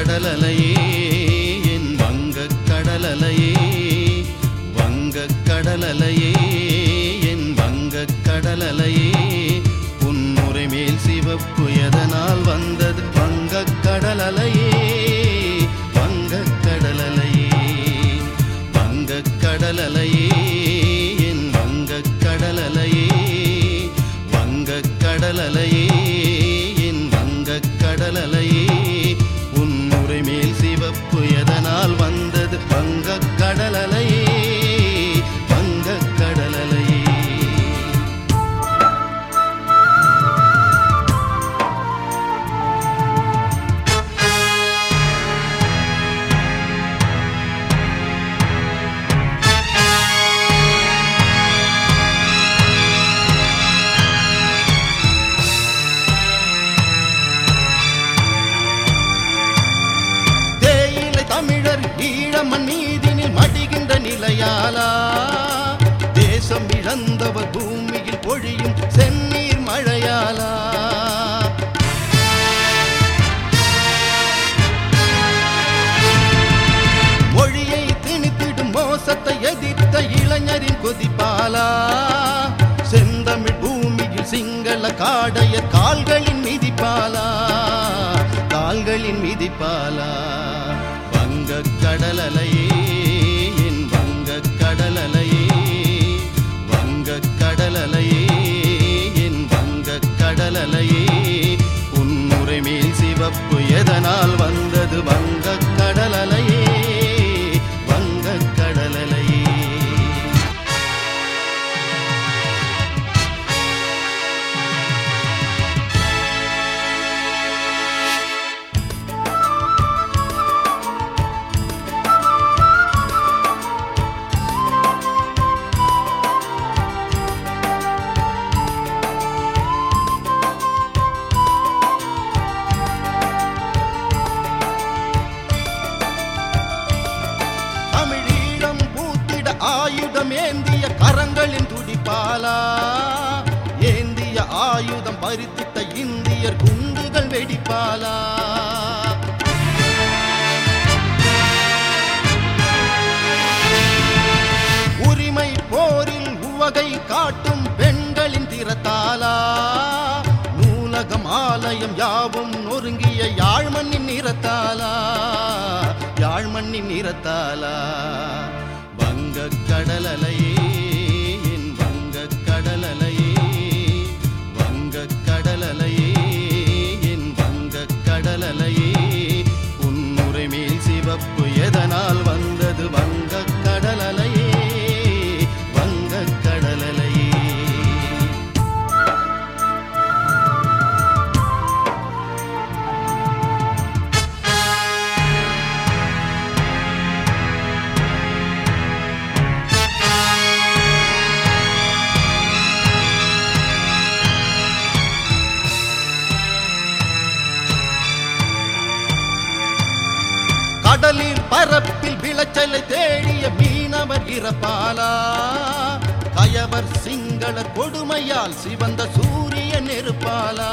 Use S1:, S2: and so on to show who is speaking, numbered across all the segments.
S1: கடலலையே என் வங்கக் கடலலையே வங்கக் கடலலையே என் வங்கக் கடலலையே உன்னுரை மேல் சிவப்பு எதனால் வந்தது வங்கக் கடலலையே வங்கக் கடலலையே வங்கக் கடலலையே என் வங்கக் கடலலையே வங்கக் கடலலையே என் வங்கக் கடலலையே உன்னுரை மேல் சிவப்பு எதனால் வந்தது வங்கக் கடலலையே வங்கக் கடலலையே தமிழர் ஈழமண் நீதினில் மடிகின்ற நிலையாலா தேசம் இழந்தவர் பூமியில் பொழியும் செந்நீர் மழையாலா மொழியை திணித்திடும் மோசத்தை எதிர்த்த இளைஞரின் கொதிப்பாலா செந்தமிழ் பூமியில் சிங்கள காடைய கால்களின் மிதிப்பாலா கால்களின் மிதிப்பாலா வங்கக் கடலலையே என் வங்கக் கடலலையே வங்கக் கடலலையே என் வங்கக் கடலலையே உன்னுரை மேல் சிவப்பு எதனால் வந்தது வங்கக் கடலலையே வங்கக் கடலலையே ஆயுதம் ஏந்திய கரங்களின் துடிப்பாலா ஏந்திய ஆயுதம் பறித்திட்ட இந்தியர் குண்டுகள் வெடிப்பாலா உரிமை போரில் உவகை காட்டும் பெண்களின் திறத்தாலா நூலகம் ஆலயம் யாவும் நொறுங்கிய யாழ்மண்ணின் நிறத்தாலா யாழ்மண்ணின் நிறத்தாலா வங்கக் கடலலையே என் வங்கக் கடலலையே வங்கக் கடலலையே என் வங்கக் கடலலையே உன்னுரை மேல் சிவப்பு எதனால் வந்தது வங்கக் கடலலையே வங்கக் கடலலையே கடலில் பரப்பில் விளைச்சலை தேடிய மீனவர் இறப்பாலா கயவர் சிங்களர் கொடுமையால் சிவந்த சூரிய நெருப்பாலா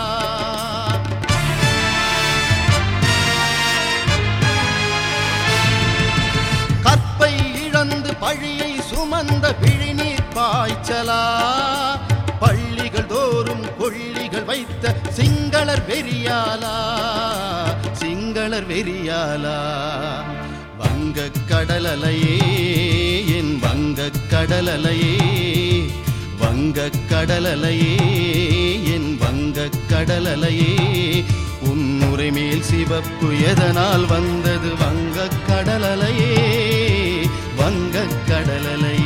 S1: கற்பை இழந்து பழியை சுமந்த விழிநீர் பாய்ச்சலா பள்ளிகள் தோறும் கொள்ளிகள் வைத்த சிங்களர் வெறியாலா சிங்களர் வெறியாலா வங்கக் கடலலையே என் வங்கக் கடலலையே வங்கக் கடலலையே என் வங்கக் கடலலையே உன்னுரை மேல் சிவப்பு எதனால் வந்தது வங்கக் கடலலையே வங்கக் கடலலையே